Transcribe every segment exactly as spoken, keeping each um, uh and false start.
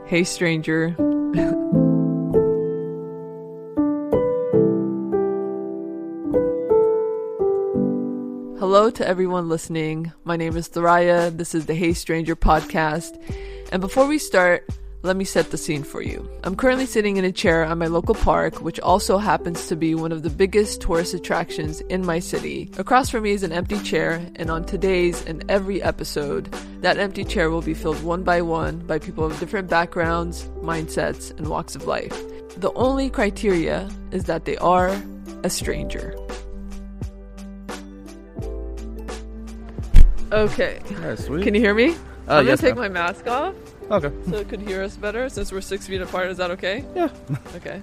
Hey stranger. Hello to everyone listening. My name is Thoraya. This is the Hey Stranger podcast. And before we start, let me set the scene for you. I'm currently sitting in a chair at my local park, which also happens to be one of the biggest tourist attractions in my city. Across from me is an empty chair, and on today's and every episode, that empty chair will be filled one by one by people of different backgrounds, mindsets, and walks of life. The only criteria is that they are a stranger. Okay. Yeah, sweet. Can you hear me? Uh, I'm yes, gonna take ma'am. my mask off. Okay. So it could hear us better since we're six feet apart. Is that okay? Yeah. Okay.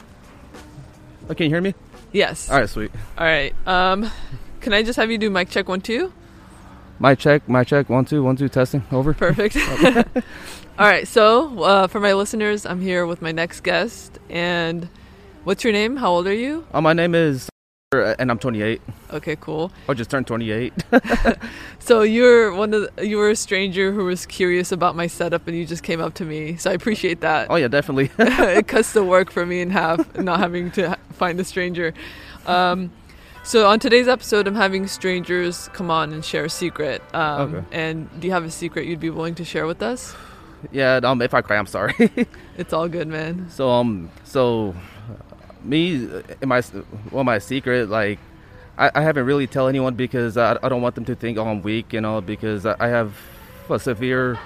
Oh, can you hear me? Yes. All right, sweet. All right. Um, can I just have you do mic check one, two? My check, my check. One, two, one, two, testing. Over. Perfect. All right. So uh, for my listeners, I'm here with my next guest. And what's your name? How old are you? Oh, my name is, and I'm twenty-eight. Okay, cool. I just turned twenty-eight. So you're one of the, you were a stranger who was curious about my setup, and you just came up to me. So I appreciate that. Oh yeah, definitely. It cuts the work for me in half, not having to ha- find a stranger. Um, so on today's episode, I'm having strangers come on and share a secret. Um, Okay. And do you have a secret you'd be willing to share with us? Yeah. Um, if I cry, I'm sorry. It's all good, man. so um, so me, in my well, my secret, like I, I haven't really tell anyone because I, I don't want them to think, oh, I'm weak, you know, because I, I have a severe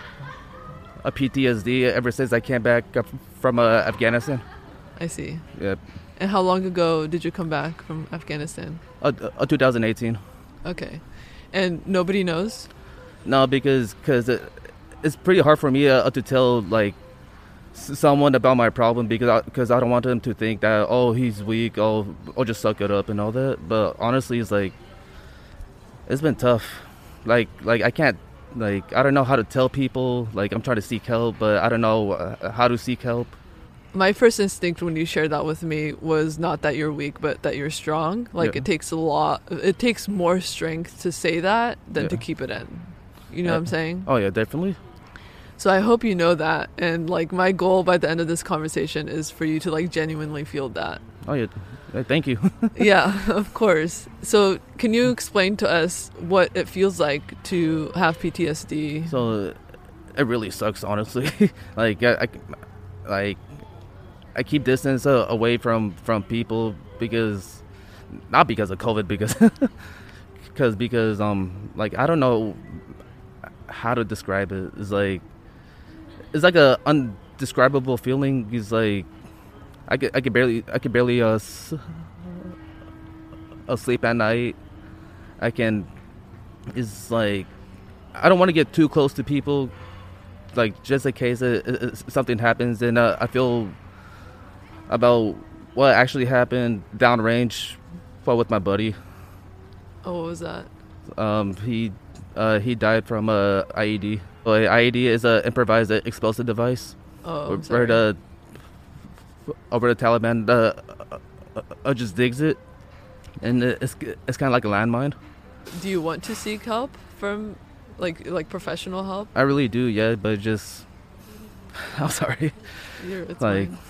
a P T S D ever since I came back up from uh, Afghanistan. I see. Yeah. And how long ago did you come back from Afghanistan? Uh, uh, twenty eighteen. Okay. And nobody knows? No, because cause it, it's pretty hard for me uh, to tell like s- someone about my problem because I, cause I don't want them to think that, oh, he's weak, oh, I'll just suck it up and all that. But honestly, it's like it's been tough. Like like I can't like I don't know how to tell people. Like I'm trying to seek help, but I don't know uh, how to seek help. My first instinct when you shared that with me was not that you're weak, but that you're strong. Like Yeah. it takes a lot, it takes more strength to say that than Yeah. to keep it in. You know Yeah. what I'm saying? Oh yeah, definitely. So I hope you know that. And like my goal by the end of this conversation is for you to like genuinely feel that. Oh yeah, Uh, thank you. Yeah, of course. So can you explain to us what it feels like to have P T S D? So it really sucks, honestly. like I, I, like I keep distance uh, away from, from people because not because of COVID, because because because um like I don't know how to describe it. It's like it's like a undescribable feeling. It's like I could I could barely I could barely uh s- uh, sleep at night. I can. It's like I don't want to get too close to people, like just in case it, it, something happens, and uh, I feel about what actually happened downrange, well, with my buddy. Oh, what was that? Um, he uh, he died from a I E D. Well, a I E D is a improvised explosive device. Oh, I'm where sorry. the over the Taliban uh, uh, uh, just digs it, and it's it's kind of like a landmine. Do you want to seek help from like like professional help? I really do, yeah, but just I'm sorry. You're, it's Like, fine.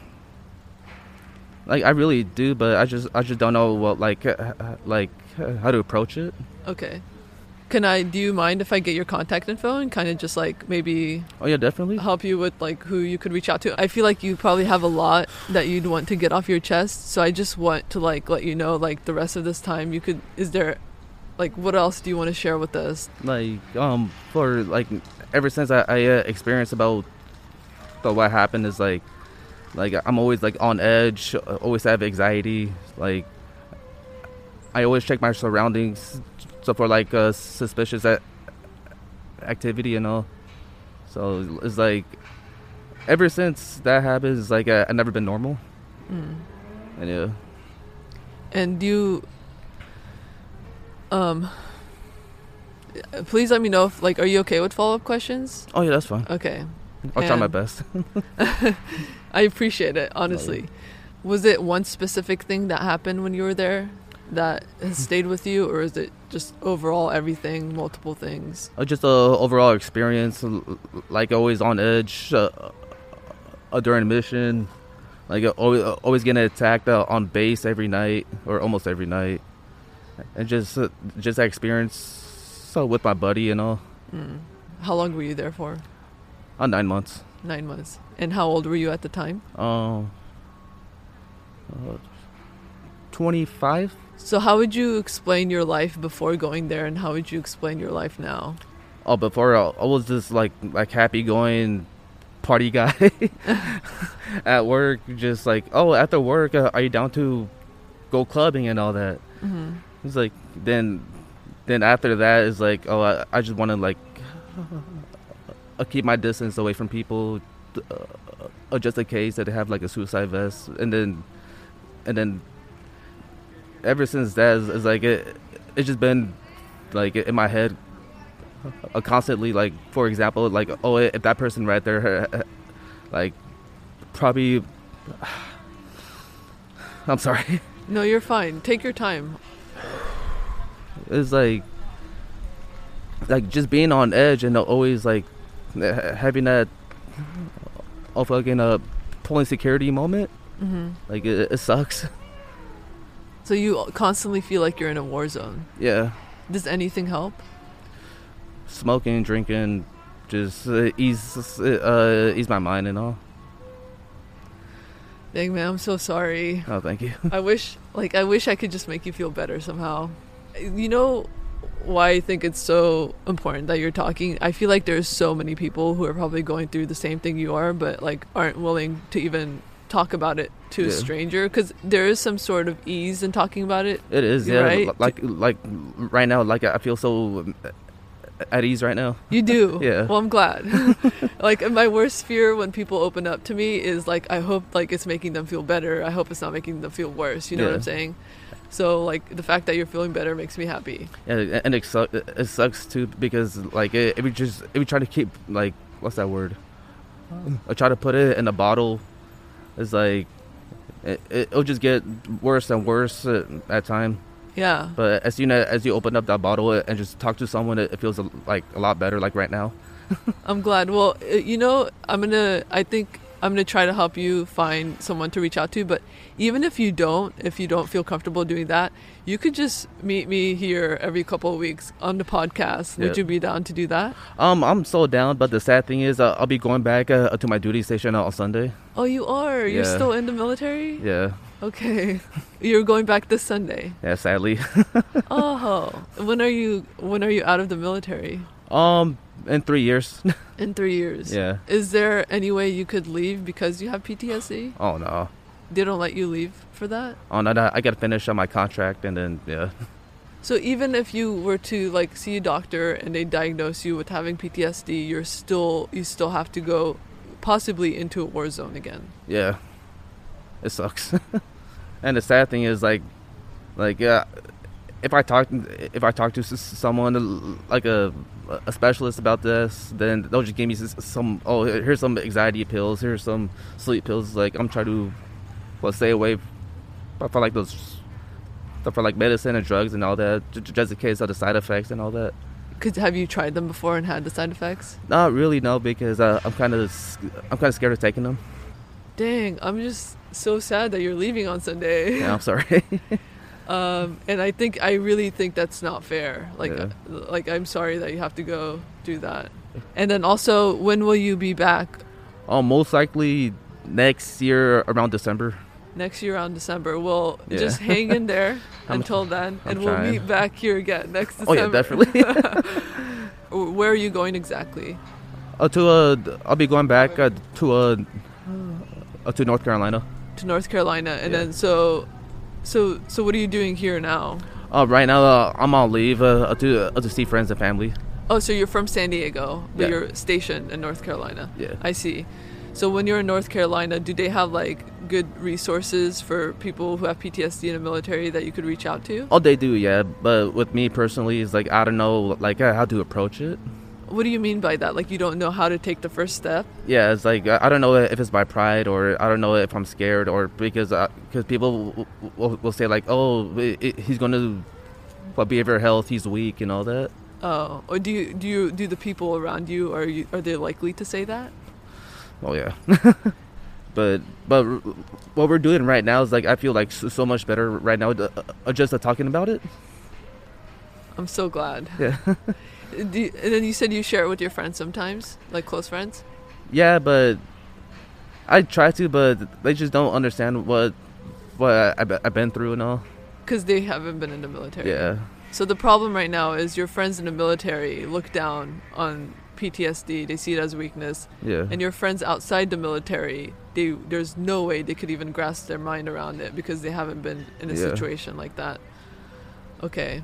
like I really do, but I just I just don't know what like uh, like uh, how to approach it. Okay. Can I, do you mind if I get your contact info and kind of just like maybe Oh yeah, definitely. help you with like who you could reach out to? I feel like you probably have a lot that you'd want to get off your chest. So I just want to like let you know like the rest of this time you could, is there like what else do you want to share with us? Like um for like ever since I, I uh, experienced about the what happened is like like I'm always like on edge, uh, always have anxiety. Like I always check my surroundings, so for like uh, suspicious a- activity and all. So it's like ever since that happened, it's like uh, I've never been normal. Mm. And yeah. And do you, um, please let me know if like, are you okay with follow-up questions? Oh yeah, that's fine. Okay. I'll try my And- best. I appreciate it, honestly. Was it one specific thing that happened when you were there? that has stayed with you, or is it just overall everything, multiple things? Uh, just a overall experience, l- like always on edge uh, uh, during mission, like uh, always, uh, always getting attacked uh, on base every night or almost every night, and just uh, just that experience so with my buddy and all. Mm. How long were you there for? Uh, nine months. Nine months. And how old were you at the time? Um, uh, twenty-five. So how would you explain your life before going there, and how would you explain your life now? Oh, before I, I was just like like happy going party guy at work, just like, oh, after work, uh, are you down to go clubbing and all that? Mm-hmm. It's like then then after that is like, oh, I, I just want to like uh, keep my distance away from people, uh, just in case that they have like a suicide vest, and then and then ever since that is, is like it it's just been like in my head uh, constantly, like, for example, like, oh, if that person right there uh, like probably I'm sorry. No, you're fine. Take your time. It's like like just being on edge and always like having that oh fucking uh pulling security moment. Mm-hmm. Like it, it sucks. So you constantly feel like you're in a war zone. Yeah. Does anything help? Smoking, drinking, just uh, ease uh, ease my mind and all. Dang, man, I'm so sorry. Oh, thank you. I wish, like, I wish I could just make you feel better somehow. You know why I think it's so important that you're talking? I feel like there's so many people who are probably going through the same thing you are, but like aren't willing to even talk about it to yeah. a stranger, because there is some sort of ease in talking about it. It is, yeah. Right? Like, like right now, like I feel so at ease right now. You do? Yeah. Well, I'm glad. Like, my worst fear when people open up to me is like, I hope like it's making them feel better. I hope it's not making them feel worse. You know yeah. what I'm saying? So like the fact that you're feeling better makes me happy. Yeah, and it, su- it sucks too, because like if we just if we try to keep like what's that word? I try to put it in a bottle. It's like it, it'll just get worse and worse at time. Yeah. But as soon as, as you open up that bottle and just talk to someone, it, it feels a, like a lot better. Like right now. I'm glad. Well, you know, I'm gonna. I think I'm gonna try to help you find someone to reach out to. But even if you don't, if you don't feel comfortable doing that, you could just meet me here every couple of weeks on the podcast. Would yeah. you be down to do that? Um, I'm so down. But the sad thing is, uh, I'll be going back uh, to my duty station on Sunday. Oh, you are? You're yeah. still in the military? Yeah. Okay. You're going back this Sunday? Yeah, sadly. Oh. When are you when are you out of the military? Um, in three years. In three years? Yeah. Is there any way you could leave because you have P T S D? Oh, no. They don't let you leave for that? Oh, no, no. I got to finish on my contract and then, yeah. So even if you were to like see a doctor and they diagnose you with having P T S D, you're still you still have to go possibly into a war zone again. Yeah. It sucks. And the sad thing is, like, like uh, if I talk, if I talk to someone like a a specialist about this, then they'll just give me some. Oh, here's some anxiety pills. Here's some sleep pills. Like I'm trying to, well, stay away for like those, for like medicine and drugs and all that, just in case of the side effects and all that. Cause have you tried them before and had the side effects? Not really, no, because uh, I'm kind of, I'm kind of scared of taking them. Dang, I'm just so sad that you're leaving on Sunday. Yeah, I'm sorry. um, and I think I really think that's not fair. Like, yeah. like I'm sorry that you have to go do that. And then also, when will you be back? Oh, most likely next year around December. Next year around December. Well, yeah. Just hang in there until then, I'm and trying. We'll meet back here again next December. Oh yeah, definitely. Where are you going exactly? Uh, to uh, I'll be going back uh, to uh, uh, to North Carolina. To North Carolina, and yeah. then so, so so what are you doing here now? Uh, right now uh, I'm on leave uh, to uh, to see friends and family. Oh, so you're from San Diego, but yeah. you're stationed in North Carolina. Yeah, I see. So when you're in North Carolina, do they have like good resources for people who have P T S D in the military that you could reach out to? Oh, they do, yeah. But with me personally, it's like I don't know like uh, how to approach it. What do you mean by that? Like, you don't know how to take the first step? Yeah, it's like I I don't know if it's my pride, or I don't know if I'm scared, or because because people will, will, will say like, oh, it, it, he's going to what behavioral health, he's weak and all that. Oh, or do you do you do the people around you are you are they likely to say that? Oh yeah. But but what we're doing right now is like I feel like so, so much better right now, uh, uh, just uh, talking about it. I'm so glad. Yeah. Do you, and then you said you share it with your friends sometimes, like close friends. Yeah, but I try to, but they just don't understand what what I, I've I've been through and all. Because they haven't been in the military. Yeah. So the problem right now is your friends in the military look down on P T S D. They see it as weakness. Yeah. And your friends outside the military, they there's no way they could even grasp their mind around it because they haven't been in a Yeah. situation like that. Okay.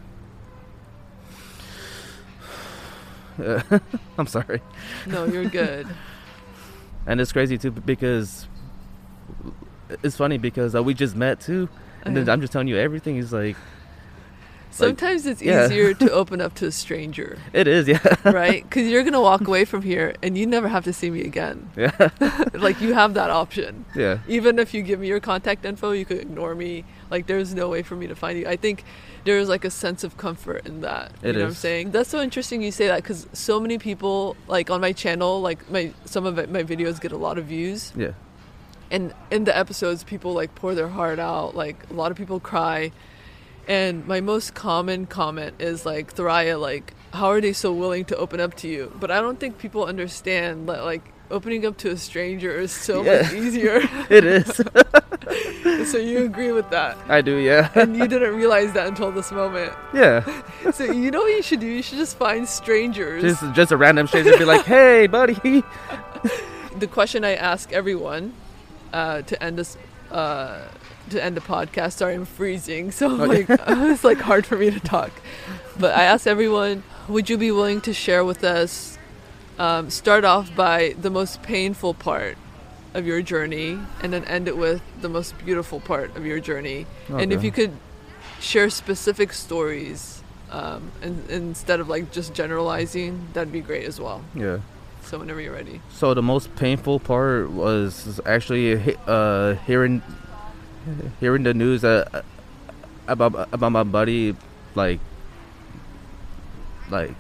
Yeah. I'm sorry. No, you're good. And it's crazy too because it's funny because uh, we just met too, and then Uh-huh. I'm just telling you everything. He's like, Sometimes it's yeah. easier to open up to a stranger, it is, yeah. right? Because you're going to walk away from here and you never have to see me again. Yeah. Like, you have that option. Yeah. Even if you give me your contact info, you could ignore me. Like, there's no way for me to find you. I think there's like a sense of comfort in that. It you know is. what I'm saying? That's so interesting you say that, because so many people, like on my channel, like my some of it, my videos get a lot of views. Yeah. And in the episodes, people like pour their heart out. Like, a lot of people cry. And my most common comment is like, Thoraya, like, how are they so willing to open up to you? But I don't think people understand that, like, opening up to a stranger is so Yeah. much easier. It is. So you agree with that? I do, yeah. And you didn't realize that until this moment. Yeah. So you know what you should do? You should just find strangers. Just just a random stranger be like, hey, buddy. The question I ask everyone uh, to end this uh, to end the podcast. Sorry, I'm freezing, so like it's like hard for me to talk. But I ask everyone, would you be willing to share with us? Um, start off by the most painful part of your journey, and then end it with the most beautiful part of your journey. Okay. And if you could share specific stories, um, and, and instead of like just generalizing, that'd be great as well. Yeah. So whenever you're ready. So the most painful part was actually uh, hearing hearing the news uh, about about my buddy, like like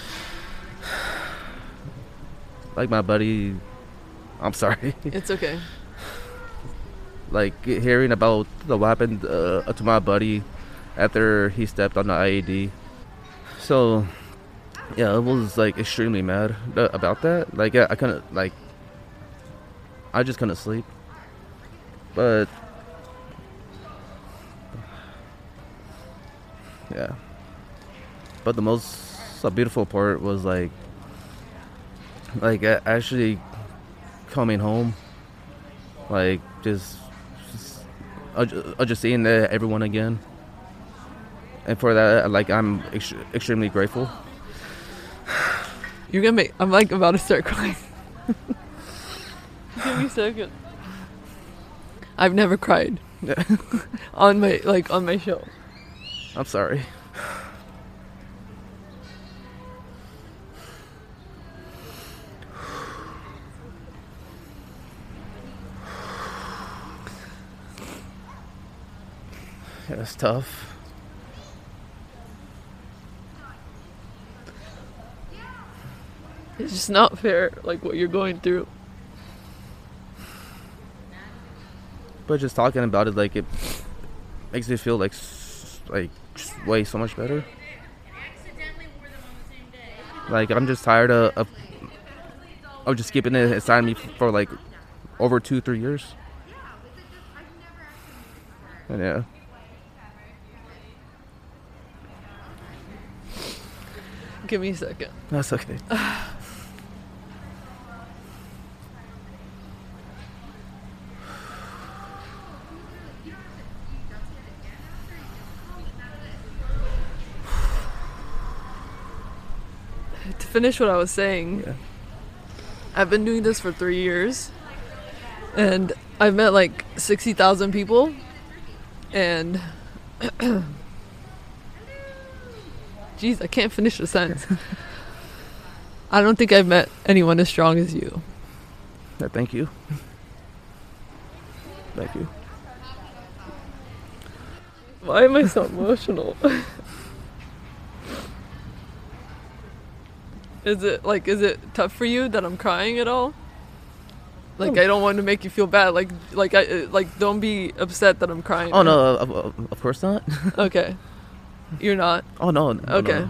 like my buddy. I'm sorry. It's okay. Like hearing about the what happened uh, to my buddy after he stepped on the I E D. So yeah, I was like extremely mad about that. Like I, I couldn't like I just couldn't sleep. But yeah. But the most uh, beautiful part was like like uh, actually coming home, like just, just uh, uh, just seeing uh, everyone again, and for that, like I'm ex- extremely grateful. You're gonna make. I'm like about to start crying. Give me a second. I've never cried on my like on my show. I'm sorry. Yeah, it's tough. It's just not fair, like what you're going through. But just talking about it, like it makes me feel like like way so much better. Like I'm just tired of of, of just keeping it inside me for like over two, three years. And yeah. Give me a second. That's okay. To finish what I was saying, Yeah. I've been doing this for three years, and I've met like sixty thousand people, and jeez, I can't finish the sentence. I don't think I've met anyone as strong as you. Yeah, thank you. Thank you. Why am I so emotional? Is it like, is it tough for you that I'm crying at all? Like, I don't want to make you feel bad. Like, like I like don't be upset that I'm crying. Oh no, of, of course not. Okay, you're not. Oh no. no Okay.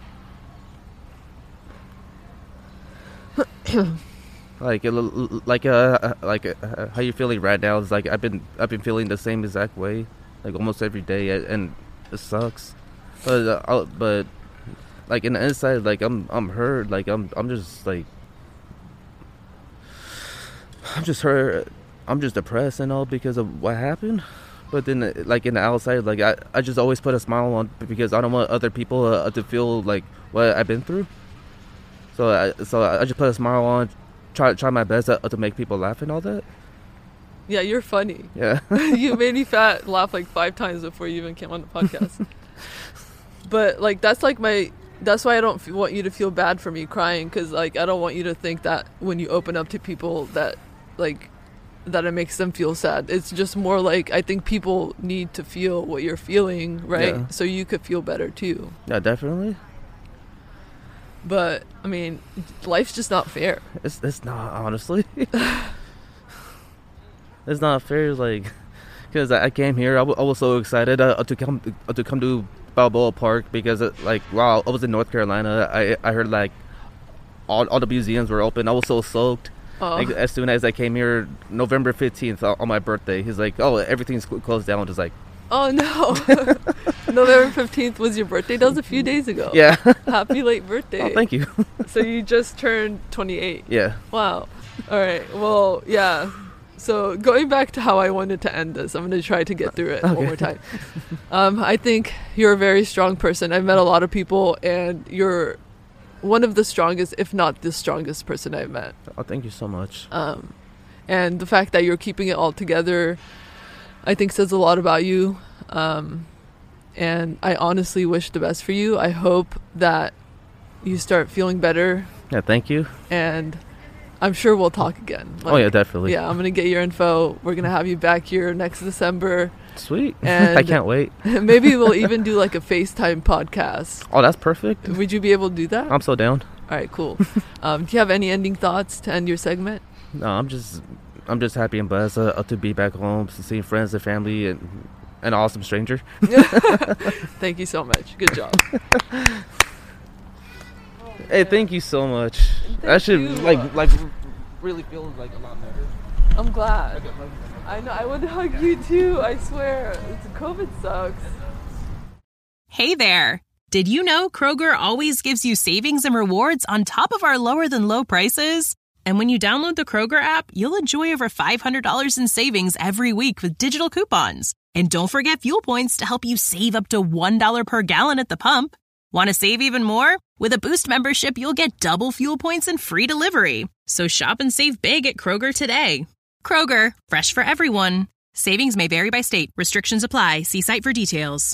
No. Like, like, uh, like, uh, how you feeling right now is like I've been, I've been feeling the same exact way, like almost every day, and it sucks. But, uh, I'll, but, like in the inside, like I'm, I'm hurt. Like I'm, I'm just like, I'm just hurt. I'm just depressed and all because of what happened. But then, like in the outside, like I, I just always put a smile on because I don't want other people uh, to feel like what I've been through. So, I, so I just put a smile on. Try try my best to, to make people laugh and all that. Yeah, you're funny. Yeah. You made me fat laugh like five times before you even came on the podcast. But like that's like my that's why I don't f- want you to feel bad for me crying, because like I don't want you to think that when you open up to people that like that it makes them feel sad. It's just more like I think people need to feel what you're feeling, right? Yeah. So you could feel better too. Yeah, definitely. But I mean, life's just not fair. It's it's not, honestly. It's not fair, like, because I came here. I, w- I was so excited uh, to come uh, to come to Balboa Park because, uh, like, while I was in North Carolina, I I heard like all all the museums were open. I was so stoked. Oh. Like, as soon as I came here, November fifteenth on my birthday, he's like, "Oh, everything's cl- closed down." Just like, oh no. November fifteenth was your birthday. That was a few days ago. yeah. Happy late birthday. Oh, thank you. So you just turned twenty-eight. Yeah. Wow. All right. Well, yeah. So going back to how I wanted to end this, I'm going to try to get through it Okay. one more time. Um, I think you're a very strong person. I've met a lot of people, and you're one of the strongest, if not the strongest person I've met. Oh, thank you so much. Um, and the fact that you're keeping it all together, I think says a lot about you. Um, and I honestly wish the best for you. I hope that you start feeling better, Yeah, thank you. and I'm sure we'll talk again. Oh yeah, definitely. Yeah, I'm going to get your info. We're going to have you back here next December. Sweet. And I can't wait. Maybe we'll even do like a FaceTime podcast. Oh, that's perfect. Would you be able to do that? I'm so down. All right, cool. Um, do you have any ending thoughts to end your segment? No, I'm just, I'm just happy and blessed uh, to be back home, to see friends and family, and an awesome stranger. Thank you so much. Good job. Hey, thank you so much. Thank I should you. like, like, really feel like a lot better. I'm glad. I know. I would hug you too. I swear. It's, COVID sucks. Hey there. Did you know Kroger always gives you savings and rewards on top of our lower than low prices? And when you download the Kroger app, you'll enjoy over five hundred dollars in savings every week with digital coupons. And don't forget fuel points to help you save up to one dollar per gallon at the pump. Want to save even more? With a Boost membership, you'll get double fuel points and free delivery. So shop and save big at Kroger today. Kroger, fresh for everyone. Savings may vary by state. Restrictions apply. See site for details.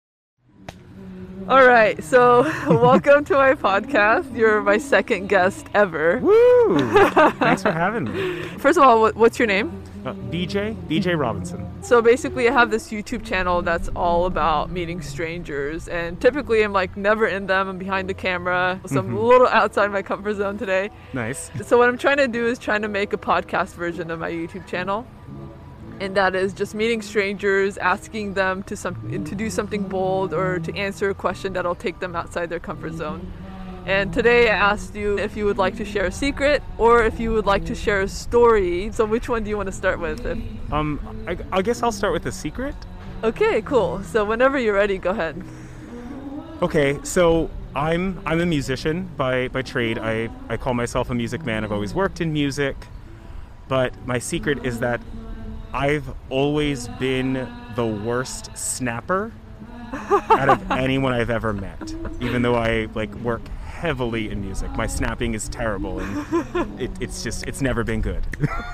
All right, so welcome to my podcast. You're my second guest ever. Woo! Thanks for having me. First of all, what, what's your name? Uh, B J, B J Robinson. So basically I have this YouTube channel that's all about meeting strangers, and typically I'm like never in them. I'm behind the camera, so I'm a little outside my comfort zone today. Nice. So what I'm trying to do is trying to make a podcast version of my YouTube channel. And that is just meeting strangers, asking them to some to do something bold or to answer a question that'll take them outside their comfort zone. And today I asked you if you would like to share a secret or if you would like to share a story. So which one do you want to start with? If... Um, I, I guess I'll start with a secret. Okay, cool. So whenever you're ready, go ahead. Okay, so I'm I'm a musician by, by trade. I, I call myself a music man. I've always worked in music. But my secret is that I've always been the worst snapper out of anyone I've ever met. Even though I like work heavily in music, my snapping is terrible, and it, it's just it's never been good.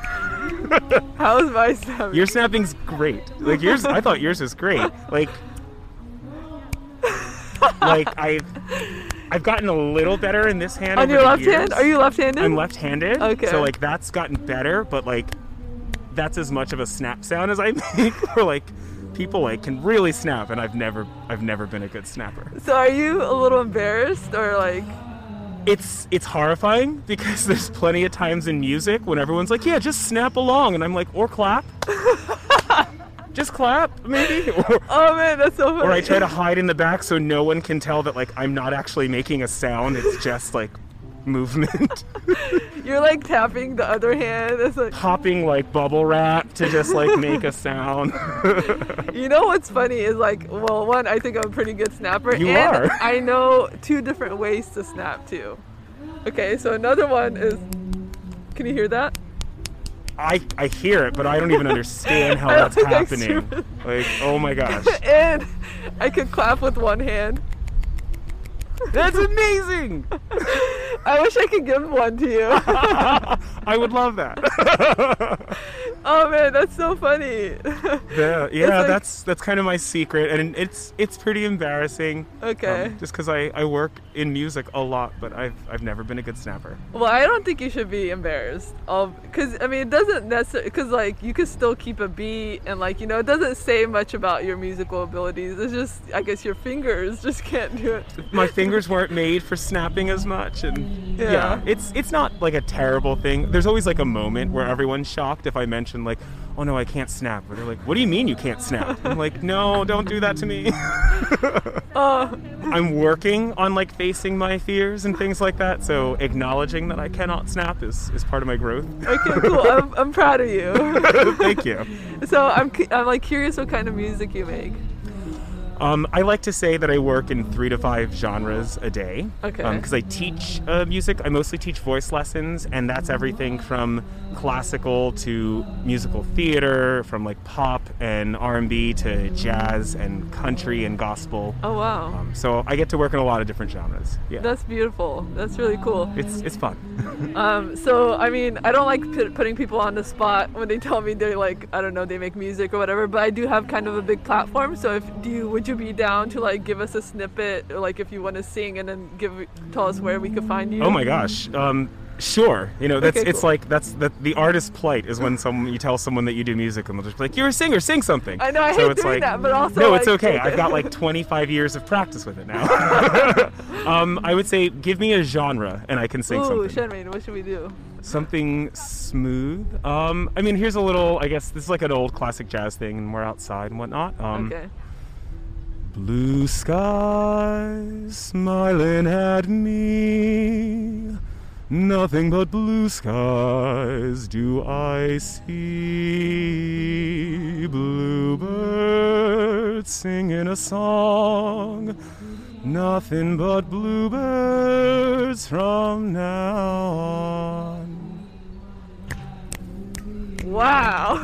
How's my snapping? Your snapping's great. Like yours, I thought yours was great. Like, like I. I've gotten a little better in this hand. On over your the left years. hand? Are you left-handed? I'm left-handed. Okay. So like that's gotten better, but like that's as much of a snap sound as I make. Where like people like can really snap, and I've never I've never been a good snapper. So are you a little embarrassed or like? It's it's horrifying because there's plenty of times in music when everyone's like, yeah, just snap along, and I'm like, or clap. Just clap, maybe. Or, Oh man, that's so funny. or I try to hide in the back so no one can tell that like I'm not actually making a sound. It's just like movement. You're like tapping the other hand. It's like, Popping like bubble wrap to just like make a sound. you know what's funny is like, well, one, I think I'm a pretty good snapper. You and are. I know two different ways to snap too. Okay, so another one is, can you hear that? I, I hear it, but I don't even understand how I don't that's think I happening. should. Like, oh my gosh. And I could clap with one hand. That's amazing! I wish I could give one to you. I would love that. Oh man, that's so funny. Yeah, yeah, like- that's that's kind of my secret, and it's it's pretty embarrassing. Okay. um, just because I, I work in music a lot, but I've I've never been a good snapper. Well, I don't think you should be embarrassed. Um, cause I mean, it doesn't necessarily, cause like you can still keep a beat, and like you know, it doesn't say much about your musical abilities. It's just, I guess your fingers just can't do it. My fingers weren't made for snapping as much, and Yeah. yeah. it's it's not like a terrible thing. There's always like a moment where everyone's shocked if I mention like, oh no, I can't snap. Or they're like, what do you mean you can't snap? I'm like, no, don't do that to me. Oh, I'm working on like facing my fears and things like that. So acknowledging that I cannot snap is, is part of my growth. okay, cool. I'm, I'm proud of you. Thank you. So I'm, cu- I'm like curious what kind of music you make. Um, I like to say that I work in three to five genres a day. Okay. Because I teach uh, music. I mostly teach voice lessons, and that's everything from classical to musical theater, from like pop and R and B to jazz and country and gospel. Oh wow, Um, so I get to work in a lot of different genres. Yeah. that's beautiful. That's really cool. it's it's fun. Um, so I mean, I don't like put, putting people on the spot when they tell me they're like, I don't know, they make music or whatever. But I do have kind of a big platform. So if do you would you be down to like give us a snippet, or like if you want to sing and then give tell us where we could find you? Oh my gosh. Um, sure. You know, that's Okay, it's cool. like that's the the artist's plight is when someone you tell someone that you do music and they'll just be like, you're a singer, sing something. I know, I so hate it's doing like, that, but also, no, like, it's okay. okay. I've got like twenty-five years of practice with it now. um, I would say give me a genre and I can sing Ooh, something. Shenrain, what should we do? Something smooth. Um, I mean, here's a little. I guess this is like an old classic jazz thing, and we're outside and whatnot. Um, Okay. Blue skies smiling at me, nothing but blue skies do I see. Bluebirds singing a song, nothing but bluebirds from now on. Wow.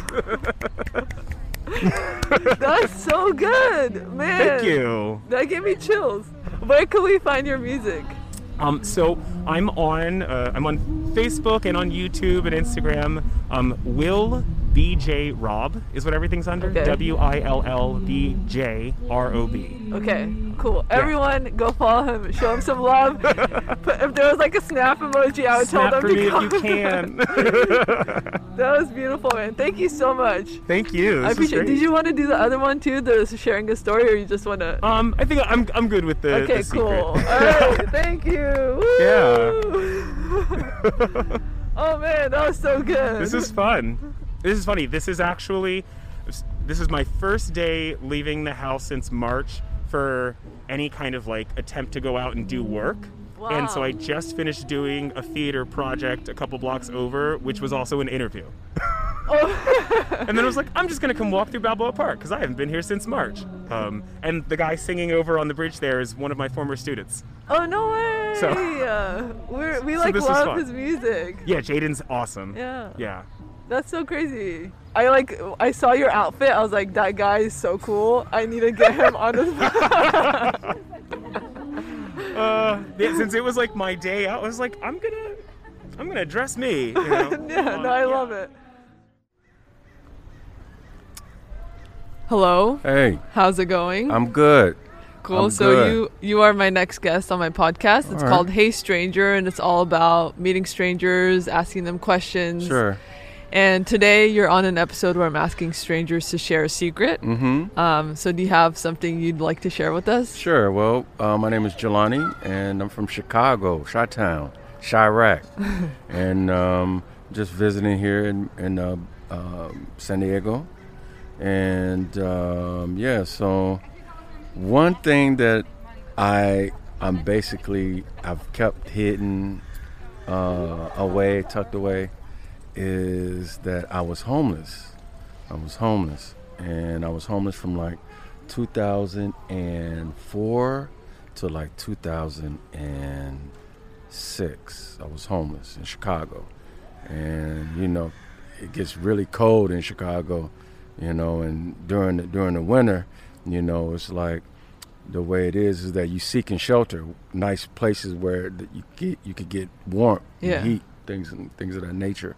That's so good, man. Thank you. That gave me chills. Where can we find your music? Um, so I'm on uh, I'm on Facebook and on YouTube and Instagram. Um, Will B J Rob is what everything's under. Okay. W I L L B J R O B. Okay, cool. Everyone, go follow him. Show him some love. But if there was like a snap emoji, I would Snap tell for them me to if come. you can. That was beautiful, man. Thank you so much. Thank you. This I is appreciate. great. Did you want to do the other one too? The sharing a story, or you just want to? Um, I think I'm I'm good with the. Okay, the cool. All secret. right, thank you. Yeah. Woo! Oh man, that was so good. This is fun. This is funny. This is actually, this is my first day leaving the house since March for any kind of like attempt to go out and do work. Wow. And so I just finished doing a theater project a couple blocks over, which was also an interview. Oh. And then I was like, I'm just gonna come walk through Balboa Park because I haven't been here since March. Um, and the guy singing over on the bridge there is one of my former students. Oh no way! So- uh, We're, we So like this was love fun. his music. Yeah, Jaden's awesome. Yeah. Yeah. That's so crazy. I like. I saw your outfit. I was like, that guy is so cool. I need to get him on his. Uh, yeah, since it was like my day out, I was like, I'm gonna, I'm gonna dress me. You know? Yeah, Um, no, I yeah. love it. Hello. Hey, How's it going? I'm good. Cool. I'm so good. you you are my next guest on my podcast. It's All right. called Hey Stranger, and it's all about meeting strangers, asking them questions. Sure. And today you're on an episode where I'm asking strangers to share a secret. Mm-hmm. Um, so do you have something you'd like to share with us? Sure. Well, uh, my name is Jelani, and I'm from Chicago, Chi-Town, Chirac, and um, just visiting here in, in uh, uh, San Diego. And um, yeah, so one thing that I I'm basically I've kept hidden uh, away, tucked away, is that I was homeless. I was homeless, and I was homeless from like two thousand four to like two thousand six. I was homeless in Chicago, and you know, it gets really cold in Chicago, you know, and during the, during the winter, you know, it's like the way it is is that you seeking shelter, nice places where that you get you could get warmth, Yeah. and heat, things and things of that nature.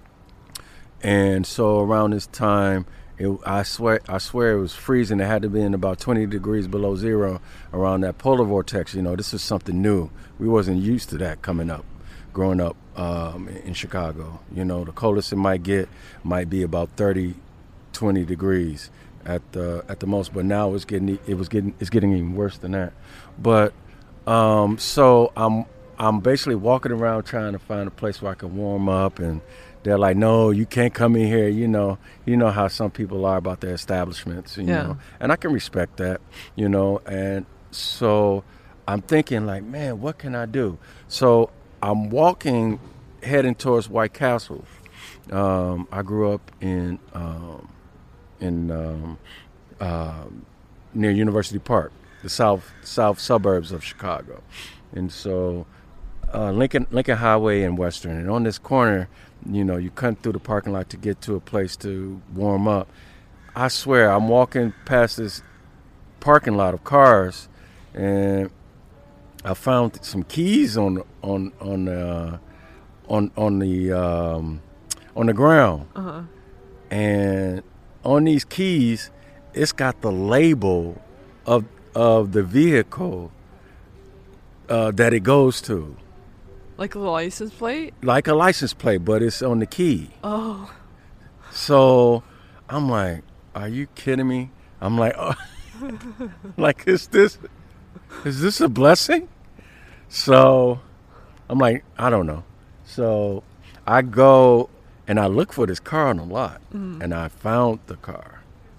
And so around this time, it, I swear, I swear it was freezing. It had to be in about twenty degrees below zero around that polar vortex. You know, this is something new. We wasn't used to that coming up, growing up um, in Chicago. You know, the coldest it might get might be about thirty, twenty degrees at the at the most. But now it's getting it was getting it's getting even worse than that. But um, so I'm I'm basically walking around trying to find a place where I can warm up, and they're like, no, you can't come in here. You know, you know how some people are about their establishments, you Yeah. know, and I can respect that, you know. And so I'm thinking like, man, what can I do? So I'm walking, heading towards White Castle. Um, I grew up in um, in um, uh, near University Park, the south south suburbs of Chicago, and so uh, Lincoln Lincoln Highway and Western, and on this corner, you know, you come through the parking lot to get to a place to warm up. I swear, I'm walking past this parking lot of cars, and I found some keys on on on uh, on on the um, on the ground, Uh-huh. and on these keys, it's got the label of of the vehicle uh, that it goes to, Like a license plate? like a license plate, but it's on the key. Oh. So I'm like, are you kidding me? I'm like, oh, like, is this, is this a blessing? So I'm like, I don't know. So I go and I look for this car on the lot, and I found the car.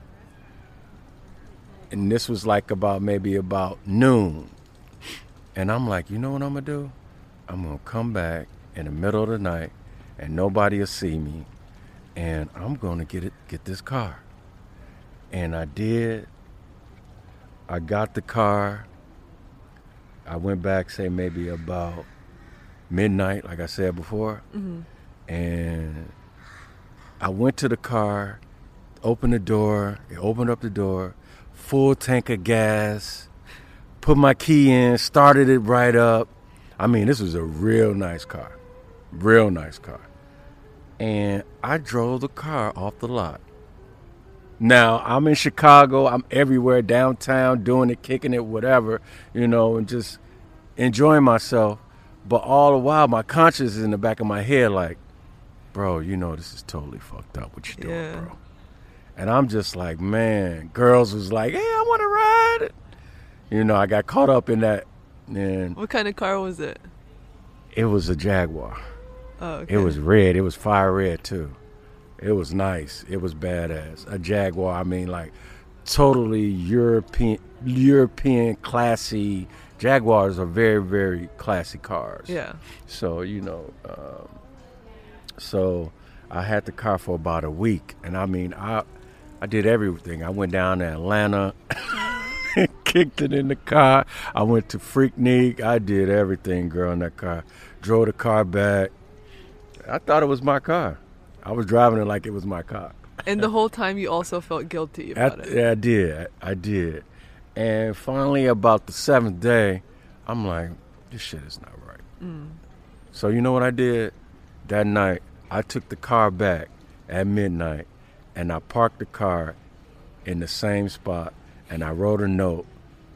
And this was like about maybe about noon. And I'm like, you know what I'm going to do? I'm going to come back in the middle of the night, and nobody will see me, and I'm going to get it, get this car. And I did. I got the car. I went back, say maybe about midnight, like I said before. Mm-hmm. And I went to the car, opened the door, it opened up the door, full tank of gas, put my key in, started it right up. I mean, this was a real nice car, real nice car. And I drove the car off the lot. Now, I'm in Chicago, I'm everywhere, downtown, doing it, kicking it, whatever, you know, and just enjoying myself. But all the while, my conscience is in the back of my head like, bro, you know this is totally fucked up what you're doing, Yeah. bro. And I'm just like, man, girls was like, hey, I want to ride it. You know, I got caught up in that. And What kind of car was it? it was a Jaguar. Oh, okay. It was red. It was fire red, too. It was nice. It was badass. A Jaguar, I mean, like, totally European, European classy. Jaguars are very, very classy cars. Yeah. So, you know, um, so I had the car for about a week. And, I mean, I I did everything. I went down to Atlanta, kicked it in the car. I went to Freaknik. I did everything, girl, in that car. Drove the car back. I thought it was my car. I was driving it like it was my car. And the whole time you also felt guilty about I, it. yeah, I did. I did. And finally, about the seventh day, I'm like, this shit is not right. Mm. So you know what I did? That night, I took the car back at midnight, and I parked the car in the same spot, and I wrote a note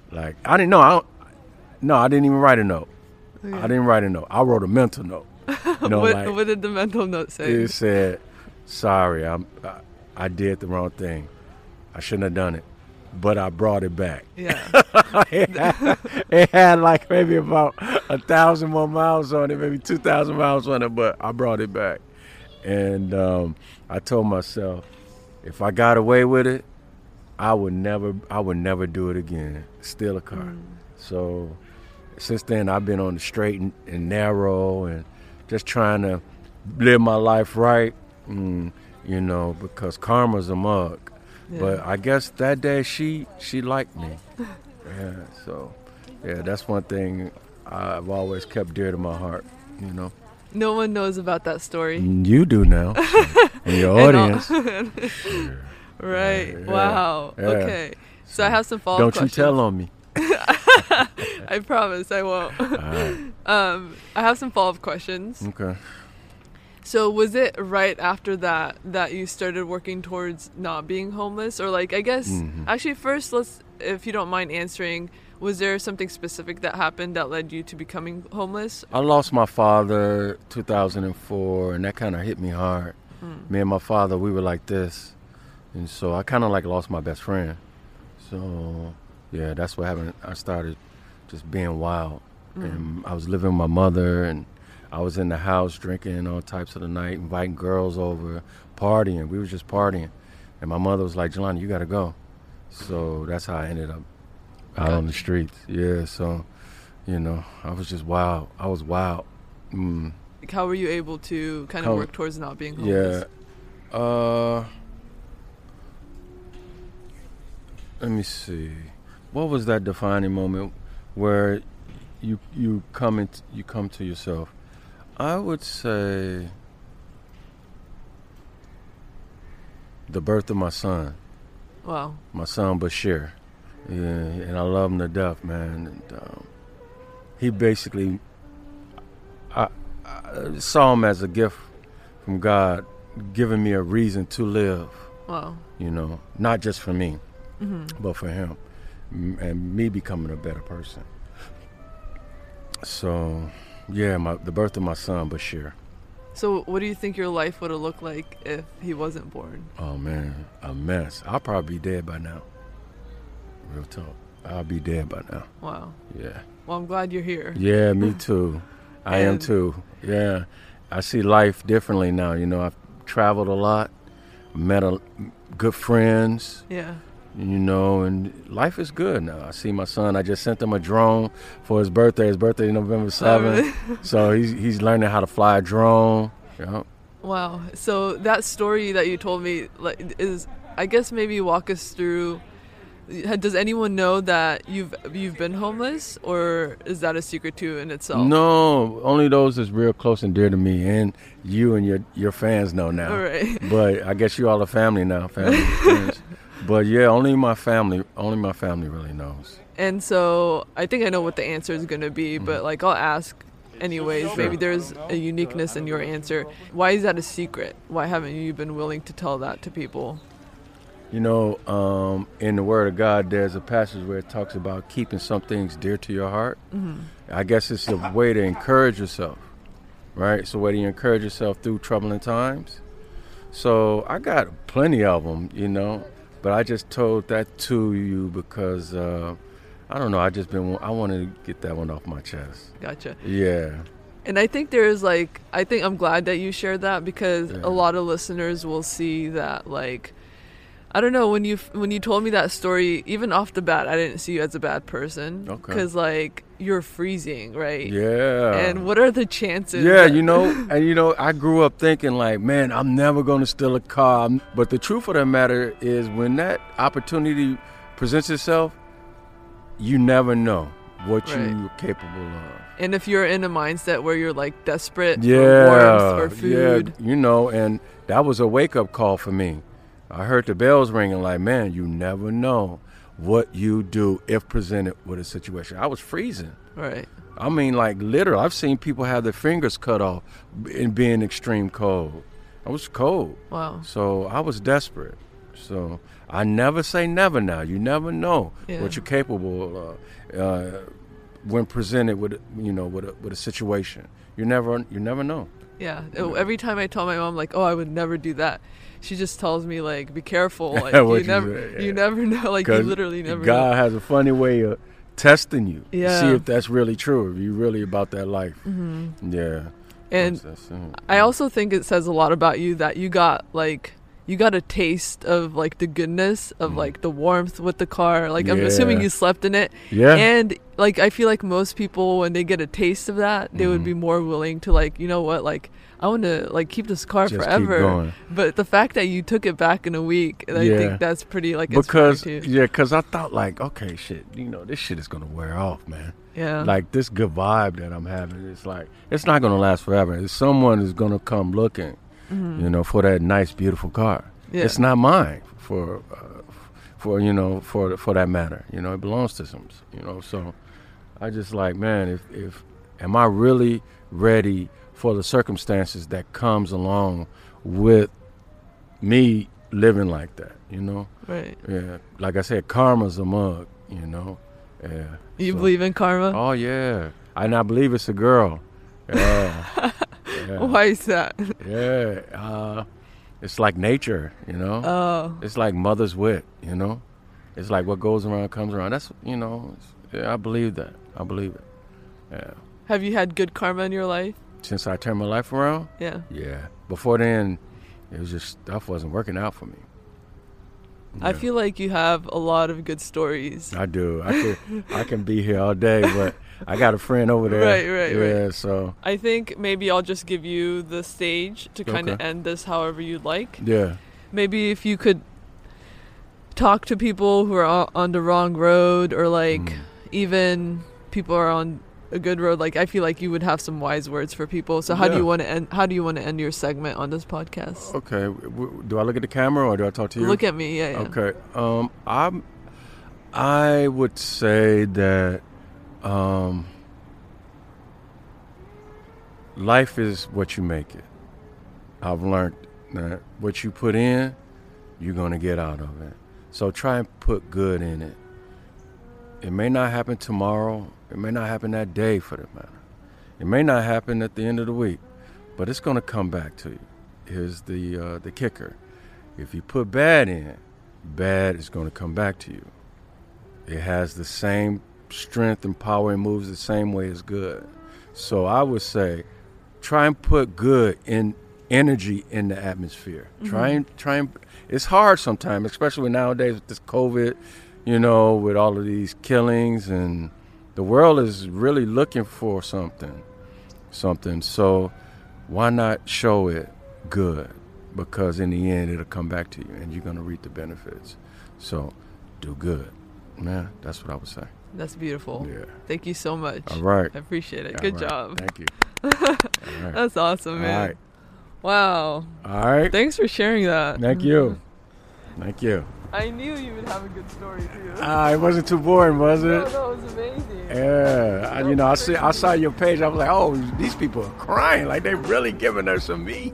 Like I didn't know. I don't, no, I didn't even write a note. Okay. I didn't write a note. I wrote a mental note. You know, what, like, what did the mental note say? it said, "Sorry, I'm, I, I did the wrong thing. I shouldn't have done it, but I brought it back." Yeah. it, had, it had like maybe about a thousand more miles on it, maybe two thousand miles on it, but I brought it back. And um, I told myself, if I got away with it, I would never, I would never do it again. Steal a car. Mm. So since then, I've been on the straight and, and narrow, and just trying to live my life right. Mm, you know, because karma's a mug. Yeah. But I guess that day she she liked me. Yeah. So yeah, that's one thing I've always kept dear to my heart. You know. No one knows about that story. You do now. And your audience. And yeah. Right. Yeah. Wow. Yeah. Okay. So, so I have some follow-up don't questions. Don't you tell on me. I promise I won't. All right. Um, I have some follow-up questions. Okay. So was it right after that that you started working towards not being homeless? Or like, I guess, mm-hmm. actually first, let's, if you don't mind answering, was there something specific that happened that led you to becoming homeless? I lost my father two thousand four, and that kind of hit me hard. Mm. Me and my father, we were like this. And so I kind of like lost my best friend. So, yeah, that's what happened. I started just being wild. Mm. And I was living with my mother, and I was in the house drinking all types of the night, inviting girls over, partying. We were just partying. And my mother was like, "Jelani, you got to go." So that's how I ended up out gotcha. on the streets. Yeah, so, you know, I was just wild. I was wild. Mm. Like how were you able to kind of Come, work towards not being homeless? Yeah. Uh, let me see. What was that defining moment where you you come in, you come to yourself? I would say the birth of my son. Wow. My son Bashir. Yeah, and I love him to death, man. And, um, he basically, I, I saw him as a gift from God, giving me a reason to live. Wow. You know, not just for me, mm-hmm. but for him, and me becoming a better person. So, yeah, my, the birth of my son, Bashir. So what do you think your life would have looked like if he wasn't born? Oh, man, a mess. I'll probably be dead by now. Real talk. I'll be dead by now. Wow. Yeah. Well, I'm glad you're here. Yeah, me too. I am too. Yeah. I see life differently now. You know, I've traveled a lot, met a, good friends. Yeah. You know, and life is good now. I see my son. I just sent him a drone for his birthday. His birthday is November seventh. Oh, really? So he's he's learning how to fly a drone. Yeah. Wow. So that story that you told me, like, is, I guess maybe walk us through. Does anyone know that you've you've been homeless, or is that a secret too in itself? No, only those that's real close and dear to me, and you and your your fans know now. All right. But I guess you all are family now, family friends. But yeah, only my family, only my family really knows. And so I think I know what the answer is going to be, mm-hmm. but like I'll ask anyways. Sure. Maybe there's a uniqueness in your answer. Why is that a secret? Why haven't you been willing to tell that to people? You know, um, in the Word of God, there's a passage where it talks about keeping some things dear to your heart. Mm-hmm. I guess it's a way to encourage yourself, right? It's a way to encourage yourself through troubling times. So I got plenty of them, you know, but I just told that to you because, uh, I don't know, I just been, I wanted to get that one off my chest. Gotcha. Yeah. And I think there's like, I think I'm glad that you shared that because yeah. a lot of listeners will see that like, I don't know, when you when you told me that story, even off the bat, I didn't see you as a bad person. Okay. Because, like, you're freezing, right? Yeah. And what are the chances? Yeah, you know, and, you know, I grew up thinking, like, man, I'm never going to steal a car. But the truth of the matter is when that opportunity presents itself, you never know what right. you're capable of. And if you're in a mindset where you're, like, desperate yeah, for warmth or food. Yeah, you know, and that was a wake-up call for me. I heard the bells ringing like, man, you never know what you do if presented with a situation. I was freezing. Right. I mean, like, literally, I've seen people have their fingers cut off in being extreme cold. I was cold. Wow. So I was desperate. So I never say never now. You never know Yeah. what you're capable of uh, when presented with, you know, with a, with a situation. You never, you never know. Yeah. Oh, every time I tell my mom, like, oh, I would never do that, she just tells me, like, be careful. Like, What you you never, say, yeah. you never know. Like, you 'Cause literally never God know. has a funny way of testing you. Yeah. See if that's really true. If you really about that life. Mm-hmm. Yeah. And That's- that's it. I also think it says a lot about you that you got, like, you got a taste of, like, the goodness of, like, the warmth with the car. Like, I'm assuming Mm. Yeah. you slept in it. Yeah. And, like, I feel like most people, when they get a taste of that, they would Mhm. be more willing to, like, you know what, like, I want to, like, keep this car Just keep forever. going. But the fact that you took it back in a week, I Yeah. think that's pretty, like, Because inspiring too. yeah, because I thought like, okay, shit, you know, this shit is gonna wear off, man. Yeah. Like this good vibe that I'm having, it's like it's not gonna last forever. It's someone is gonna come looking, you know, for that nice, beautiful car. Yeah. It's not mine for, uh, for you know, for for that matter. You know, it belongs to some, you know. So I just like, man, if if am I really ready for the circumstances that comes along with me living like that, you know? Right. Yeah. Like I said, karma's a mug, you know? Yeah. You So- believe in karma? Oh, yeah. And I believe it's a girl. Yeah. yeah. Why is that? Yeah. Uh, it's like nature, you know? Oh. It's like mother's wit, you know? It's like what goes around comes around. That's, you know, it's, yeah, I believe that. I believe it. Yeah. Have you had good karma in your life? Since I turned my life around, Yeah. yeah. Before then, it was just stuff wasn't working out for me. I Yeah. feel like you have a lot of good stories. I do. I can I can be here all day, but I got a friend over there. Right, right, yeah, right. so I think maybe I'll just give you the stage to kind of Okay. end this however you'd like. yeah. Maybe if you could talk to people who are o- on the wrong road, or like Mm. even people are on a good road. Like, I feel like you would have some wise words for people. So how do Yeah. you want to end? How do you want to end your segment on this podcast? Okay. W- w- do I look at the camera or do I talk to you? Look at me. Yeah. yeah. Okay. Um, I'm. I would say that um, life is what you make it. I've learned that what you put in, you're gonna get out of it. So try and put good in it. It may not happen tomorrow. It may not happen that day, for that matter. It may not happen at the end of the week, but it's gonna come back to you. Here's the uh, the kicker: if you put bad in, bad is gonna come back to you. It has the same strength and power and moves the same way as good. So I would say, try and put good in energy in the atmosphere. Mm-hmm. Try and try and. It's hard sometimes, especially nowadays with this COVID. You know, with all of these killings, and the world is really looking for something, something. So why not show it good? Because in the end, it'll come back to you, and you're gonna reap the benefits. So do good, man. That's what I would say. That's beautiful. Yeah. Thank you so much. All right. I appreciate it. All Good right. job. Thank you. All right. That's awesome, man. All right. Wow. All right. Thanks for sharing that. Thank you. Thank you. I knew you would have a good story too. Ah, it wasn't too boring, was it? no, no, it was amazing. Yeah, I, you know, I see, I saw your page. I was like, oh, these people are crying, like they really giving her some meat.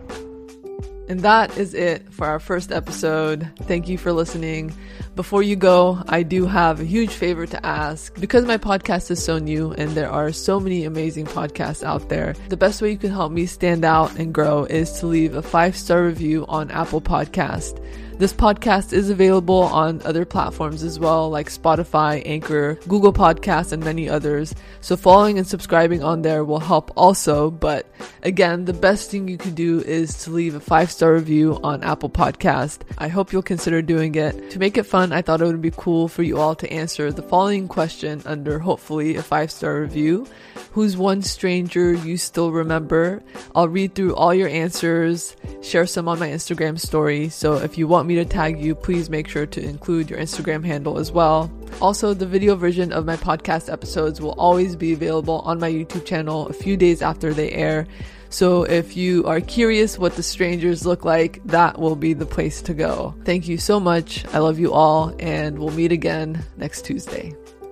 And that is it for our first episode. Thank you for listening. Before you go, I do have a huge favor to ask. Because my podcast is so new and there are so many amazing podcasts out there, the best way you can help me stand out and grow is to leave a five-star review on Apple Podcast. This podcast is available on other platforms as well, like Spotify, Anchor, Google Podcasts, and many others. So following and subscribing on there will help also. But again, the best thing you can do is to leave a five-star review on Apple Podcast. I hope you'll consider doing it. To make it fun, I thought it would be cool for you all to answer the following question under hopefully a five-star review. Who's one stranger you still remember? I'll read through all your answers, share some on my Instagram story. So if you want me to tag you, please make sure to include your Instagram handle as well. Also, the video version of my podcast episodes will always be available on my YouTube channel a few days after they air. So if you are curious what the strangers look like, that will be the place to go. Thank you so much. I love you all, and we'll meet again next Tuesday.